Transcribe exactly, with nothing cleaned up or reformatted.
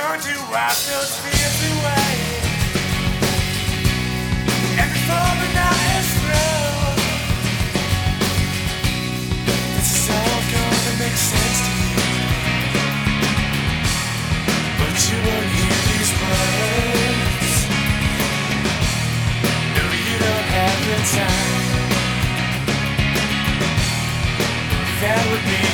going to wipe those fears away. And before the night is through, this is all gonna make sense to you. But you won't hear these words. No, you don't have the time. That would be